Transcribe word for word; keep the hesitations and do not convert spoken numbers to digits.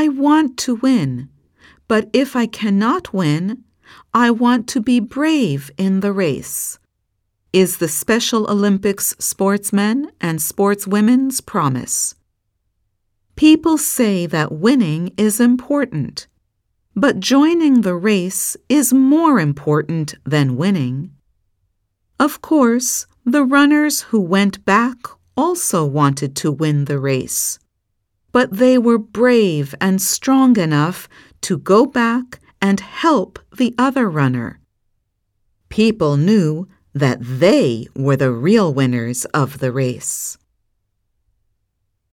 I want to win, but if I cannot win, I want to be brave in the race, is the Special Olympics sportsmen and sportswomen's promise. People say that winning is important, but joining the race is more important than winning. Of course, the runners who went back also wanted to win the race, but they were brave and strong enough to go back and help the other runner. People knew that they were the real winners of the race.